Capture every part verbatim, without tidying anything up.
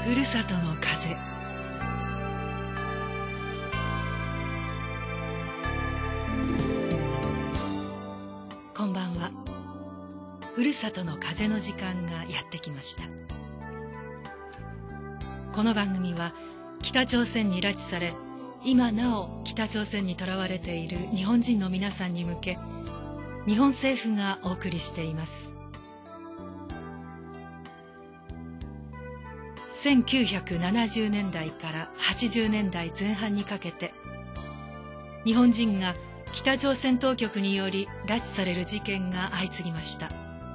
ふるさとの風。こんばんは。ふるさとの風の時間がやってきました。この番組は北朝鮮に拉致され、今なお北朝鮮にとらわれている日本人の皆さんに向け、日本政府がお送りしています。せんきゅうひゃくななじゅうねんだいからはちじゅうねんだいぜん半にかけて、日本人が北朝鮮当局により拉致される事件が相次ぎました。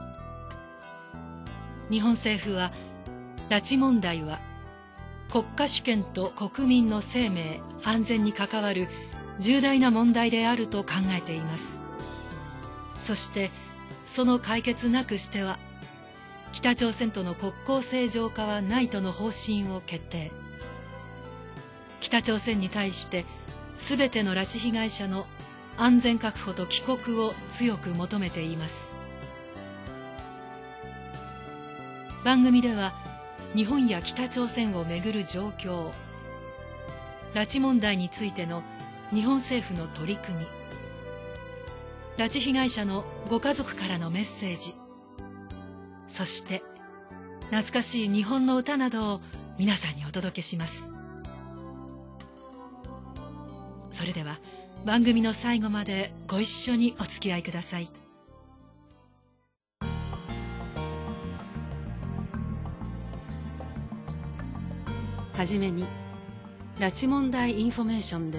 日本政府は、拉致問題は国家主権と国民の生命安全に関わる重大な問題であると考えています。そしてその解決なくしては北朝鮮との国交正常化はないとの方針を決定。北朝鮮に対してすべての拉致被害者の安全確保と帰国を強く求めています。番組では日本や北朝鮮をめぐる状況、拉致問題についての日本政府の取り組み、拉致被害者のご家族からのメッセージ、そして懐かしい日本の歌などを皆さんにお届けします。それでは番組の最後までご一緒にお付き合いください。はじめに拉致問題インフォメーションです。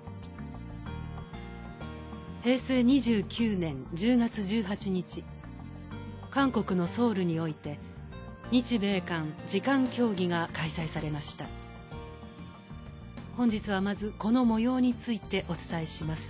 へいせいにじゅうきゅうねんじゅうがつじゅうはちにち、韓国のソウルにおいて日米韓次官協議が開催されました。本日はまずこの模様についてお伝えします。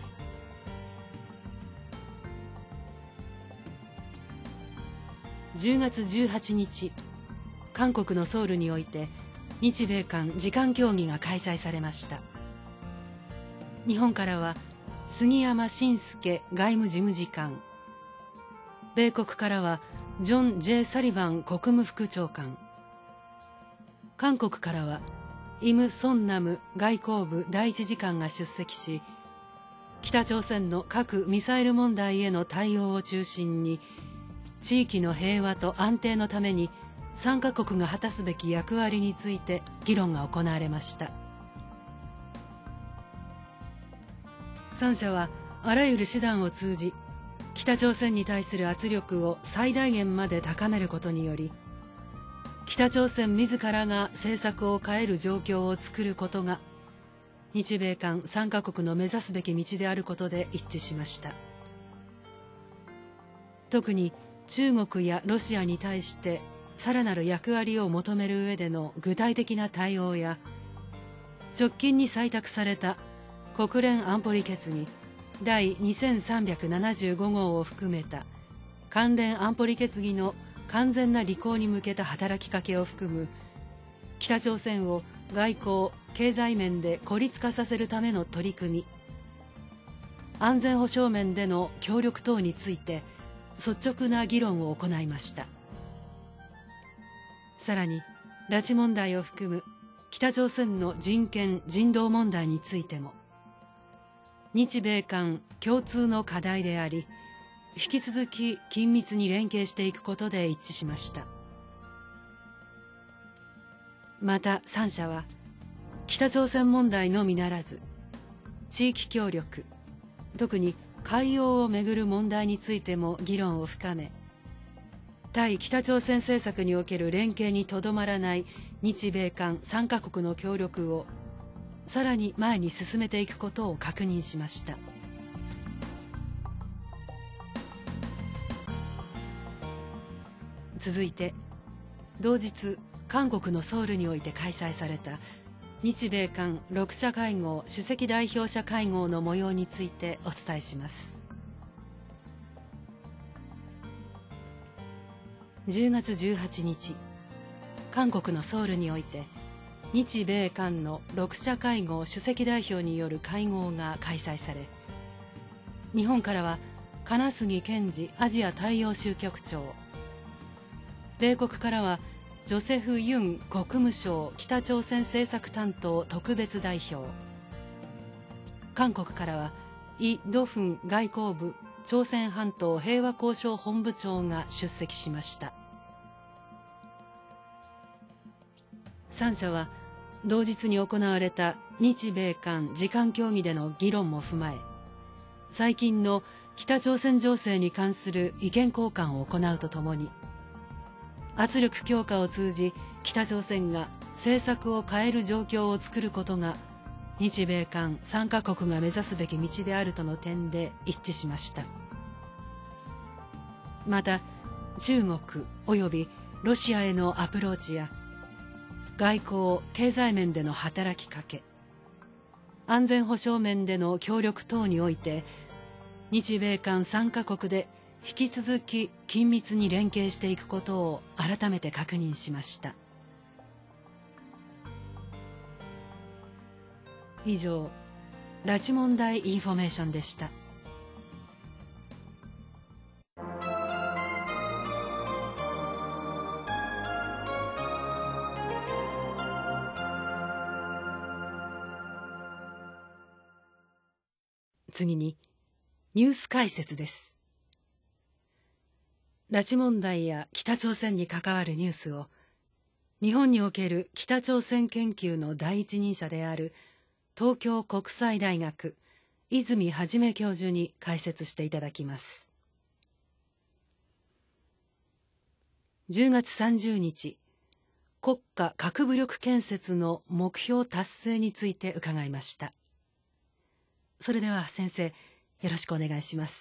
じゅうがつじゅうはちにち、韓国のソウルにおいて日米韓次官協議が開催されました。日本からは杉山伸介外務事務次官、米国からはジョン・ジェイ・サリバン国務副長官、韓国からはイム・ソンナム外交部第一次官が出席し、北朝鮮の核・ミサイル問題への対応を中心に、地域の平和と安定のために参加国が果たすべき役割について議論が行われました。さん者はあらゆる手段を通じ、北朝鮮に対する圧力を最大限まで高めることにより、北朝鮮自らが政策を変える状況を作ることが、日米韓さんカ国の目指すべき道であることで一致しました。特に中国やロシアに対してさらなる役割を求める上での具体的な対応や、直近に採択された国連安保理決議第にせんさんびゃくななじゅうごごうを含めた関連安保理決議の完全な履行に向けた働きかけを含む、北朝鮮を外交・経済面で孤立化させるための取り組み、安全保障面での協力等について率直な議論を行いました。さらに拉致問題を含む北朝鮮の人権・人道問題についても、日米韓共通の課題であり、引き続き緊密に連携していくことで一致しました。またさん者は北朝鮮問題のみならず、地域協力、特に海洋をめぐる問題についても議論を深め、対北朝鮮政策における連携にとどまらない日米韓さんカ国の協力をさらに前に進めていくことを確認しました。続いて、同日韓国のソウルにおいて開催された日米韓ろく者会合主席代表者会合の模様についてお伝えします。じゅうがつじゅうはちにち、韓国のソウルにおいて日米韓のろく者会合主席代表による会合が開催され、日本からは金杉健二アジア大洋州局長、米国からはジョセフ・ユン国務省北朝鮮政策担当特別代表、韓国からはイ・ドフン外交部朝鮮半島平和交渉本部長が出席しました。さん者は同日に行われた日米韓次官協議での議論も踏まえ、最近の北朝鮮情勢に関する意見交換を行うとともに、圧力強化を通じ北朝鮮が政策を変える状況を作ることが日米韓さんカ国が目指すべき道であるとの点で一致しました。また中国及びロシアへのアプローチや外交・経済面での働きかけ、安全保障面での協力等において日米韓さんカ国で引き続き緊密に連携していくことを改めて確認しました。以上、拉致問題インフォメーションでした。次にニュース解説です。拉致問題や北朝鮮に関わるニュースを日本における北朝鮮研究の第一人者である東京国際大学泉元教授に解説していただきます。じゅうがつさんじゅうにち、国家核武力建設の目標達成について伺いました。それでは先生、よろしくお願いします。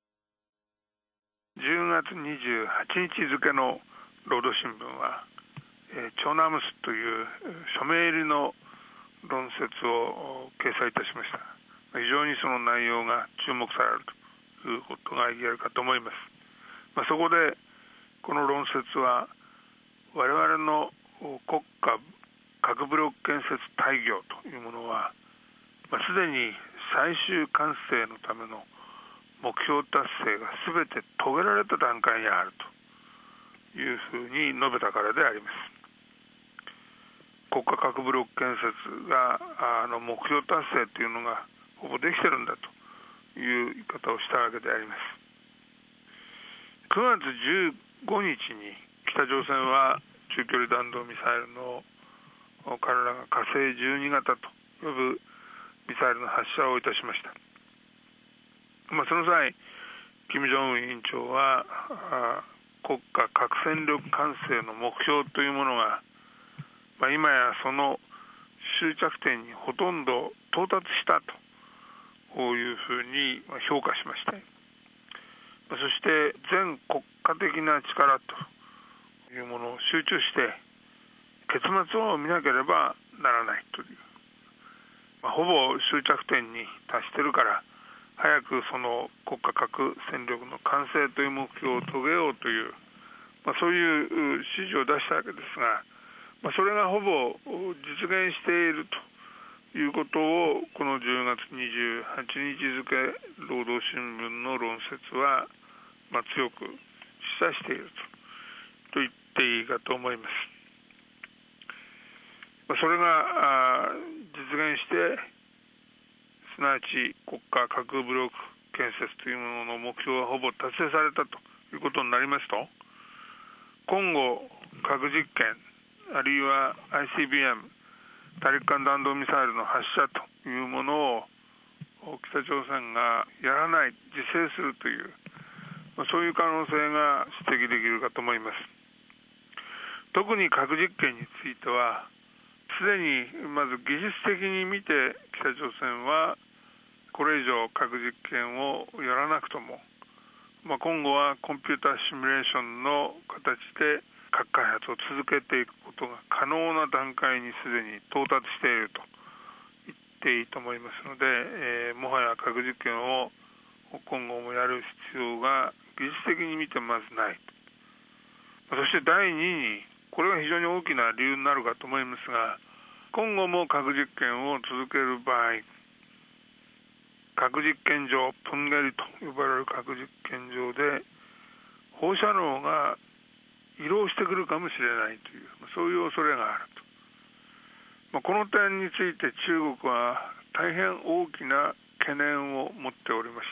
じゅうがつにじゅうはちにち付の労働新聞は、えー、チョナムスという署名入りの論説を掲載いたしました。非常にその内容が注目されるということが言えるかと思います。まあ、そこでこの論説は我々の国家核武力建設大業というものは、まあ、すでに最終完成のための目標達成が全て遂げられた段階にあるというふうに述べたからであります。国家核武力建設があの目標達成というのがほぼできてるんだという言い方をしたわけであります。くがつじゅうごにちに北朝鮮は中距離弾道ミサイルの彼らが火星じゅうに型と呼ぶミサイルの発射をいたしました。まあ、その際、金正恩委員長は国家核戦力完成の目標というものが、まあ、今やその終着点にほとんど到達したというふうに評価しまして、そして全国家的な力というものを集中して結末を見なければならないという、まあ、ほぼ終着点に達しているから早くその国家核戦力の完成という目標を遂げようという、まあ、そういう指示を出したわけですが、まあ、それがほぼ実現しているということをこのじゅうがつにじゅうはちにち付労働新聞の論説は、まあ、強く示唆していると、と言っていいかと思います。まあ、それが実現してすなわち国家核武力建設というものの目標がほぼ達成されたということになりますと、今後核実験あるいは アイシービーエム 大陸間弾道ミサイルの発射というものを北朝鮮がやらない、自制するという、そういう可能性が指摘できるかと思います。特に核実験についてはすでにまず技術的に見て北朝鮮はこれ以上核実験をやらなくとも、まあ、今後はコンピューターシミュレーションの形で核開発を続けていくことが可能な段階にすでに到達していると言っていいと思いますので、えー、もはや核実験を今後もやる必要が技術的に見てまずない。そしてだいにに、これが非常に大きな理由になるかと思いますが、今後も核実験を続ける場合、核実験場、プンゲリと呼ばれる核実験場で放射能が移動してくくるかもしれないという、そういう恐れがあると。まあ、この点について中国は大変大きな懸念を持っておりまして、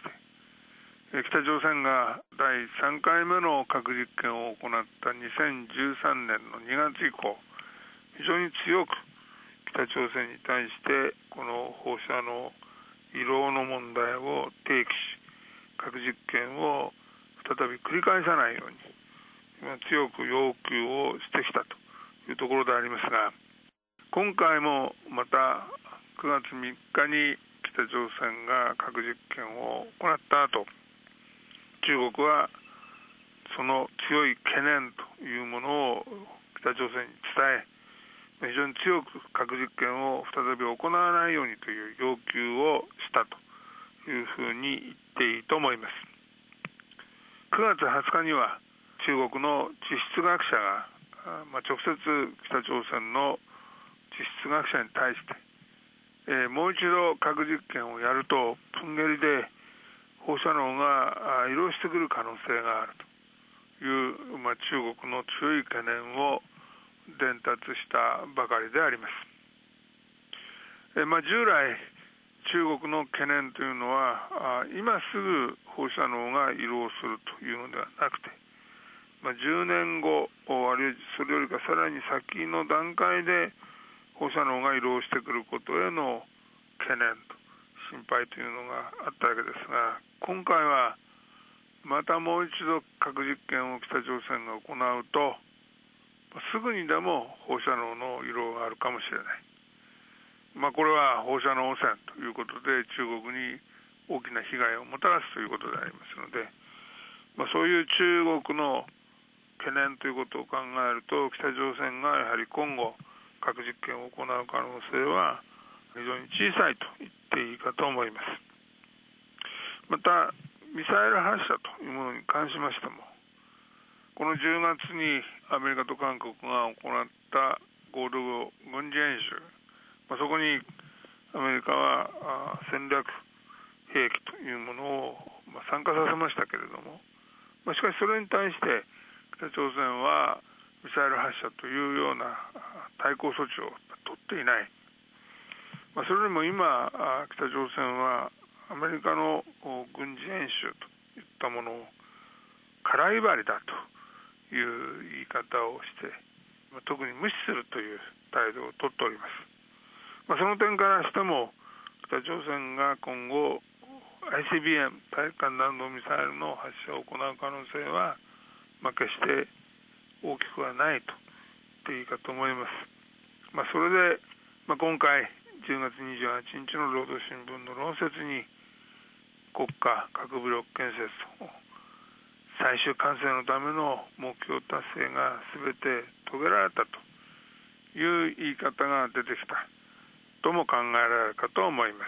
北朝鮮がだいさんかいめの核実験を行ったにせんじゅうさんねんのにがつ以降、非常に強く北朝鮮に対してこの放射能遺漏の問題を提起し、核実験を再び繰り返さないように強く要求をしてきたというところでありますが、今回もまたくがつみっかに北朝鮮が核実験を行った後、中国はその強い懸念というものを北朝鮮に伝え、非常に強く核実験を再び行わないようにという要求をしたというふうに言っていいと思います。くがつはつかには中国の地質学者が、まあ、直接北朝鮮の地質学者に対して、えー、もう一度核実験をやるとプンゲリで放射能が移動してくる可能性があるという、まあ、中国の強い懸念を伝達したばかりであります。えーまあ、従来中国の懸念というのは、今すぐ放射能が移動するというのではなくて、まあ、じゅうねんご、あるいはそれよりかさらに先の段階で放射能が移動してくることへの懸念と心配というのがあったわけですが、今回はまたもう一度核実験を北朝鮮が行うと、すぐにでも放射能の移動があるかもしれない。まあ、これは放射能汚染ということで中国に大きな被害をもたらすということでありますので、まあ、そういう中国の懸念ということを考えると、北朝鮮がやはり今後核実験を行う可能性は非常に小さいと言っていいかと思います。またミサイル発射というものに関しましても、このじゅうがつにアメリカと韓国が行った合同軍事演習、まあ、そこにアメリカは戦略兵器というものを参加させましたけれども、まあ、しかしそれに対して北朝鮮はミサイル発射というような対抗措置を取っていない。まあ、それよりも今北朝鮮はアメリカの軍事演習といったものを空威張りだという言い方をして、特に無視するという態度を取っております。まあ、その点からしても北朝鮮が今後 アイシービーエム 大陸間弾道ミサイルの発射を行う可能性は、まあ、決して大きくはないと言っていいかと思います。まあ、それで、まあ、今回じゅうがつにじゅうはちにちの労働新聞の論説に国家核武力建設と最終完成のための目標達成が全て遂げられたという言い方が出てきたとも考えられるかと思います。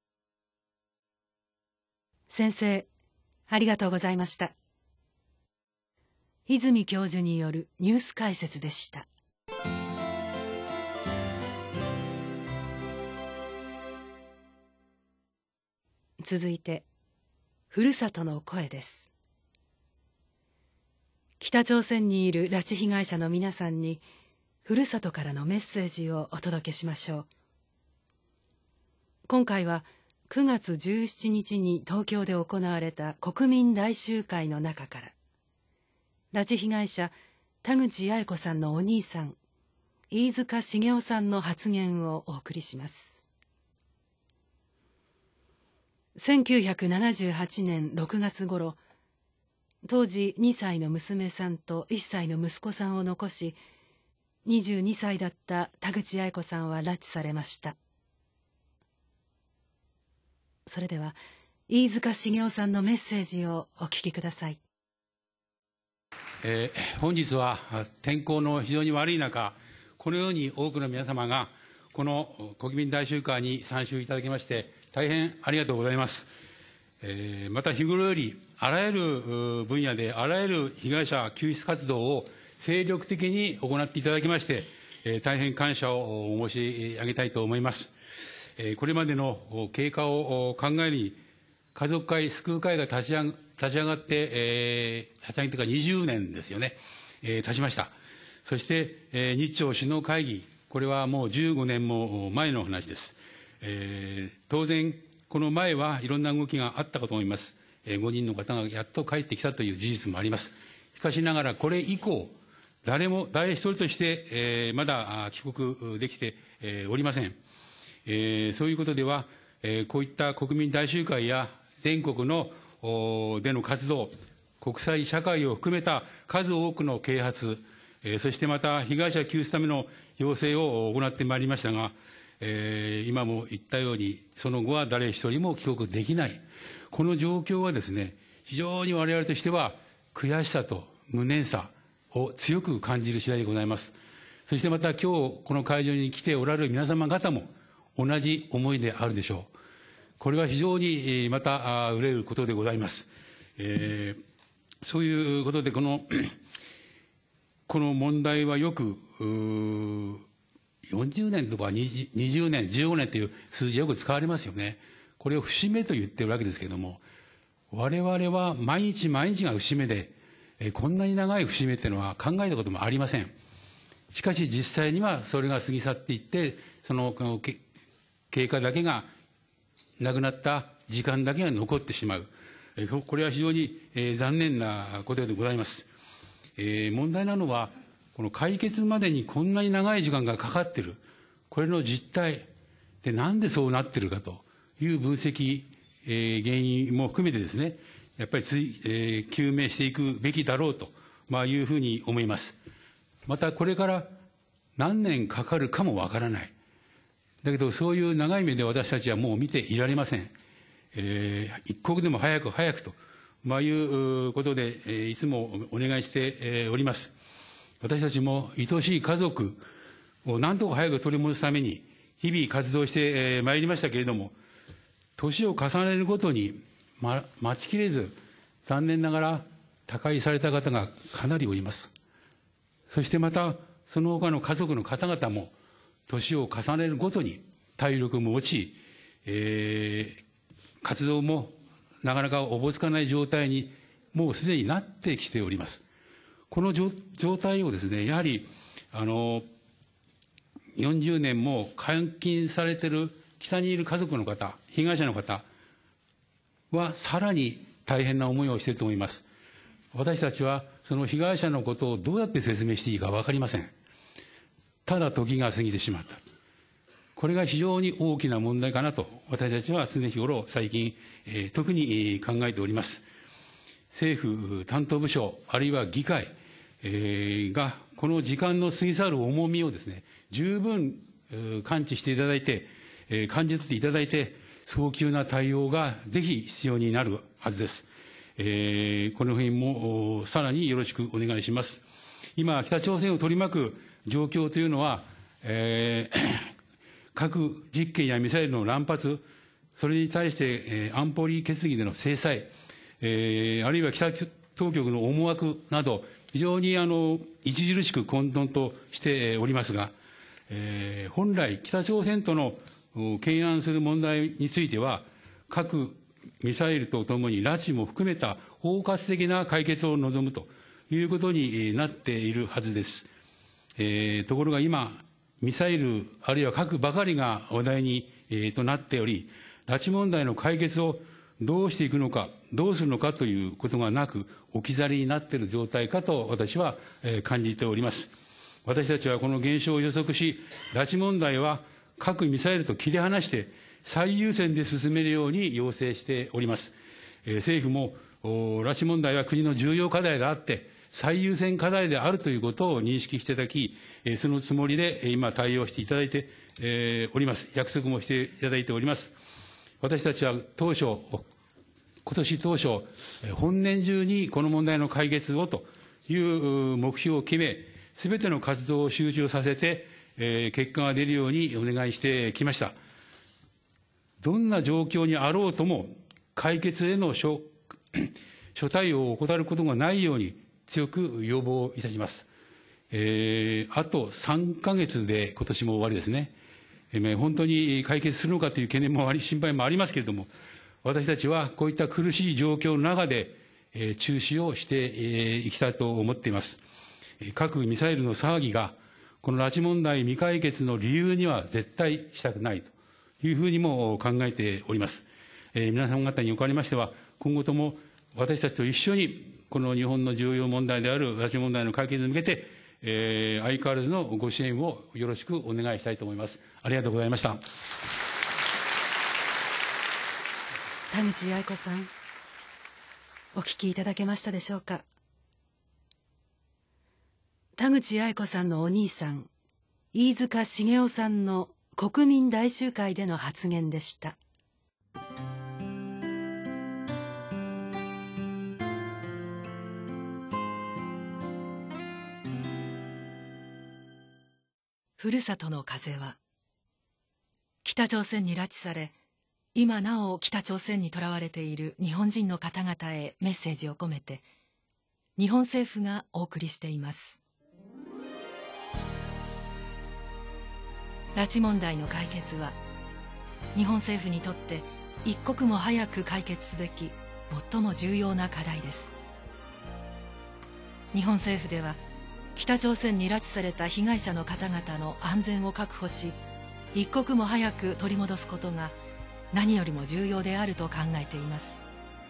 先生、ありがとうございました。泉教授によるニュース解説でした。続いて、ふるさとの声です。北朝鮮にいる拉致被害者の皆さんに、ふるさとからのメッセージをお届けしましょう。今回はくがつじゅうしちにちに東京で行われた国民大集会の中から、拉致被害者田口八重子さんのお兄さん、飯塚繁雄さんの発言をお送りします。せんきゅうひゃくななじゅうはちねんろくがつ頃、当時にさいの娘さんといっさいの息子さんを残し、にじゅうにさいだった田口八重子さんは拉致されました。それでは飯塚繁雄さんのメッセージをお聞きください。 えー、本日は天候の非常に悪い中、このように多くの皆様がこの国民大集会に参集いただきまして大変ありがとうございます。えー、また日頃よりあらゆる分野であらゆる被害者救出活動を精力的に行っていただきまして、えー、大変感謝を申し上げたいと思います。えー、これまでの経過を考えに、家族会、救う会が立ち上が立ち上がって、えー、立ち上げてからにじゅうねんですよね、えー、経ちました。 そして、えー、日朝首脳会議、これはもうじゅうごねんも前の話です。えー、当然、この前はいろんな動きがあったかと思います。えー、ごにんの方がやっと帰ってきたという事実もあります。しかしながら、これ以降、誰も、誰一人として、えー、まだ帰国できて、えー、おりません。えー、そういうことでは、えー、こういった国民大集会や全国のでの活動、国際社会を含めた数多くの啓発、えー、そしてまた被害者救出ための要請を行ってまいりましたが、えー、今も言ったように、その後は誰一人も帰国できない。この状況はですね、非常に我々としては悔しさと無念さを強く感じる次第でございます。そしてまた今日この会場に来ておられる皆様方も同じ思いであるでしょう。これは非常にまた憂えることでございます。えー、そういうことでこのこの問題はよくよんじゅうねんとかにじゅうねん、じゅうごねんという数字よく使われますよね。これを節目と言ってるわけですけれども、我々は毎日毎日が節目で、えこんなに長い節目というのは考えたこともありません。しかし実際にはそれが過ぎ去っていって、その経過だけが、亡くなった時間だけが残ってしまう。えこれは非常に、えー、残念なことでございます。えー、問題なのは、この解決までにこんなに長い時間がかかっている。これの実態でなんでそうなっているかという分析、えー、原因も含めてですね、やっぱりつい、えー、究明していくべきだろうと、まあ、いうふうに思います。またこれから何年かかるかもわからない。だけどそういう長い目で私たちはもう見ていられません。えー、一刻でも早く早くと、まあ、いうことで、えー、いつもお願いして、えー、おります。私たちも愛しい家族を何とか早く取り戻すために日々活動してまいりましたけれども、年を重ねるごとに、ま、待ちきれず、残念ながら他界された方がかなりおります。そしてまた、その他の家族の方々も、年を重ねるごとに体力も落ち、えー、活動もなかなかおぼつかない状態にもうすでになってきております。この状態をですね、やはり、あの、よんじゅうねんも監禁されている北にいる家族の方、被害者の方はさらに大変な思いをしていると思います。私たちはその被害者のことをどうやって説明していいか分かりません。ただ時が過ぎてしまった。これが非常に大きな問題かなと私たちは常日頃最近、えー、特に考えております。政府担当部署あるいは議会、えー、がこの時間の過ぎ去る重みをですね、十分、えー、感知していただいて、えー、感じ取っていただいて、早急な対応がぜひ必要になるはずです。えー、この辺もさらによろしくお願いします。今、北朝鮮を取り巻く状況というのは、えー、核実験やミサイルの乱発、それに対して、えー、安保理決議での制裁、えー、あるいは北当局の思惑など、非常にあの著しく混沌としておりますが、えー、本来、北朝鮮との懸案する問題については、核、ミサイルとともに拉致も含めた包括的な解決を望むということになっているはずです。えー、ところが今、ミサイルあるいは核ばかりが話題に、えー、となっており、拉致問題の解決をどうしていくのか、どうするのかということがなく、置き去りになっている状態かと私は、えー、感じております。私たちはこの現象を予測し、拉致問題は核・ミサイルと切り離して、最優先で進めるように要請しております。えー、政府も、拉致問題は国の重要課題であって、最優先課題であるということを認識していただき、えー、そのつもりで今対応していただいて、えー、おります。約束もしていただいております。私たちは当初、今年当初、本年中にこの問題の解決をという目標を決め、すべての活動を集中させて、えー、結果が出るようにお願いしてきました。どんな状況にあろうとも、解決への諸諸対応を怠ることがないように強く要望いたします。えー、あとさんかげつで今年も終わりですね。えー、本当に解決するのかという懸念もあり、心配もありますけれども、私たちはこういった苦しい状況の中で、えー、中止をしてい、えー、きたいと思っています。 核・ミサイルの騒ぎが、この拉致問題未解決の理由には絶対したくないというふうにも考えております。えー、皆様方におかれましては、今後とも私たちと一緒に、この日本の重要問題である拉致問題の解決に向けて、えー、相変わらずのご支援をよろしくお願いしたいと思います。ありがとうございました。 田口八重子さん、お聞きいただけましたでしょうか。田口八重子さんのお兄さん、飯塚繁雄さんの国民大集会での発言でした。ふるさとの風は、北朝鮮に拉致され、今なお北朝鮮にとらわれている日本人の方々へメッセージを込めて、日本政府がお送りしています。拉致問題の解決は、日本政府にとって一刻も早く解決すべき最も重要な課題です。日本政府では、北朝鮮に拉致された被害者の方々の安全を確保し、一刻も早く取り戻すことが何よりも重要であると考えています。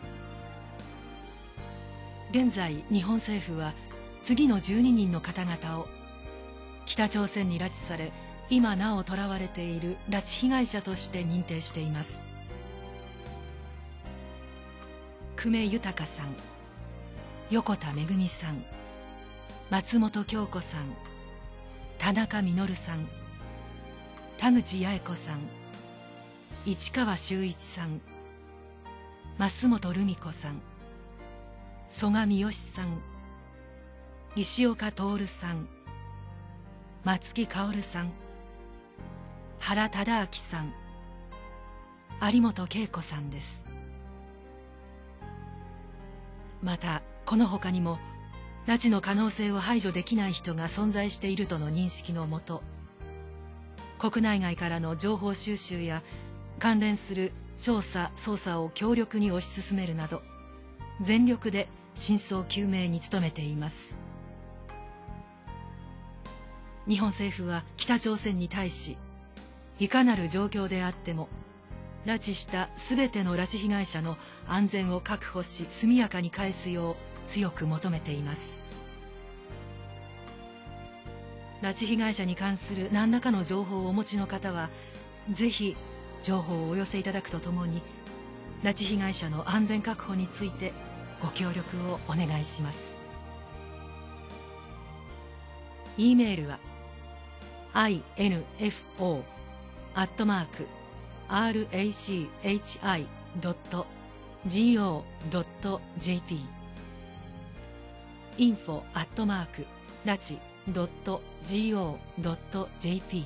現在、日本政府は次のじゅうににんの方々を北朝鮮に拉致され、今なお囚われている拉致被害者として認定しています。久米豊さん、横田めぐみさん、松本京子さん、田中実さん、田口八重子さん、市川修一さん、増本留美子さん、曽我三好さん、石岡徹さん、松木薫さん、原忠明さん、有本恵子さんです。またこの他にも拉致の可能性を排除できない人が存在しているとの認識のもと、国内外からの情報収集や関連する調査・捜査を強力に推し進めるなど、全力で真相究明に努めています。日本政府は北朝鮮に対し、いかなる状況であっても拉致したすべての拉致被害者の安全を確保し、速やかに返すよう強く求めています。拉致被害者に関する何らかの情報をお持ちの方は、ぜひ情報をお寄せいただくとともに、拉致被害者の安全確保についてご協力をお願いします。 E メールは アイエヌエフオー アットマーク アールエーシーエイチアイ ドット ジーオー ドット ジェーピー インフォ アットマーク ラチ ドット ジーオー ドット ジェーピー。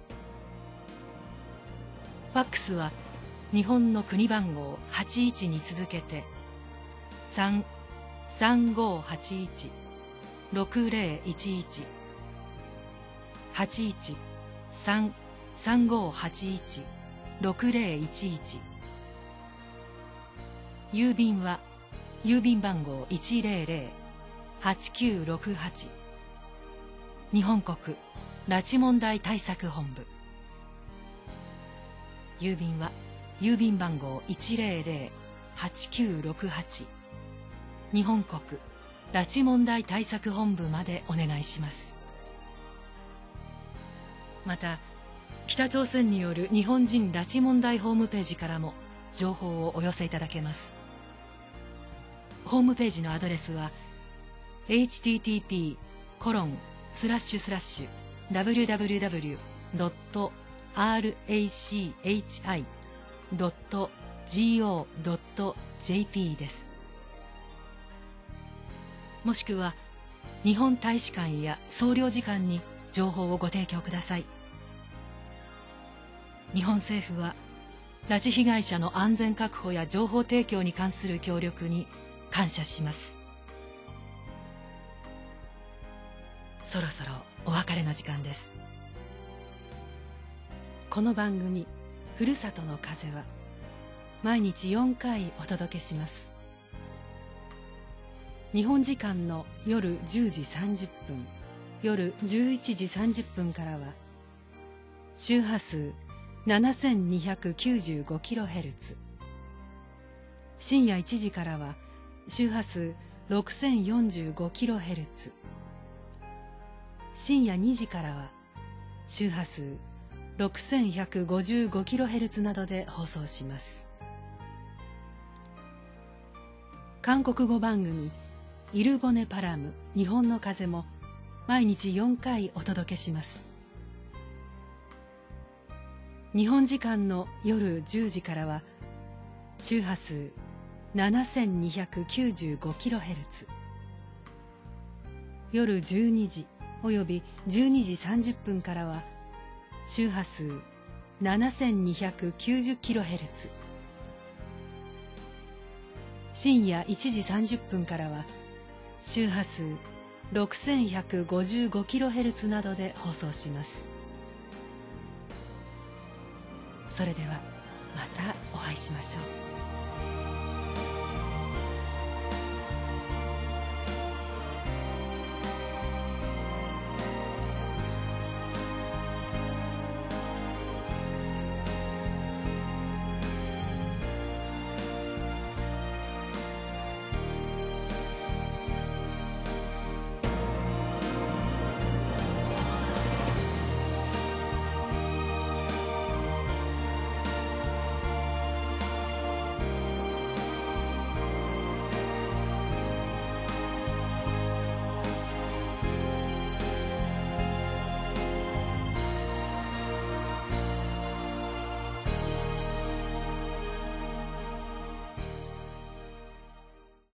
ファックスは日本の国番号はちいちに続けて さんさんごはちいち ろくぜろいちいち はちいち さん さんごはちいち ろくぜろいちいち。郵便は郵便番号 いちぜろぜろはちきゅうろくはち、日本国拉致問題対策本部。郵便は郵便番号 いちぜろぜろはちきゅうろくはち、日本国拉致問題対策本部までお願いします。また、北朝鮮による日本人拉致問題ホームページからも情報をお寄せいただけます。ホームページのアドレスは エイチティーティーピーコロンスラッシュスラッシュダブリューダブリューダブリュードットアールエーシーエイチアイドットジーオードットジェーピー です。もしくは日本大使館や総領事館に情報をご提供ください。日本政府は拉致被害者の安全確保や情報提供に関する協力に感謝します。そろそろお別れの時間です。この番組「ふるさとの風」は毎日よんかいお届けします。 日本時間の夜じゅうじさんじゅっぷん、夜じゅういちじさんじゅっぷんからは周波数 ななせんにひゃくきゅうじゅうごキロヘルツ、 深夜いちじからは周波数 ろくせんよんじゅうごキロヘルツ、 深夜にじからは周波数 ろくせんひゃくごじゅうごキロヘルツ などで放送します。韓国語番組イルボネパラム日本の風も毎日よんかいお届けします。日本時間の夜じゅうじからは周波数 ななせんにひゃくきゅうじゅうごキロヘルツ、 夜じゅうにじおよびじゅうにじさんじゅっぷんからは周波数 ななせんにひゃくきゅうじゅうキロヘルツ、 深夜いちじさんじゅっぷんからは周波数 ろくせんひゃくごじゅうごキロヘルツ などで放送します。それではまたお会いしましょう。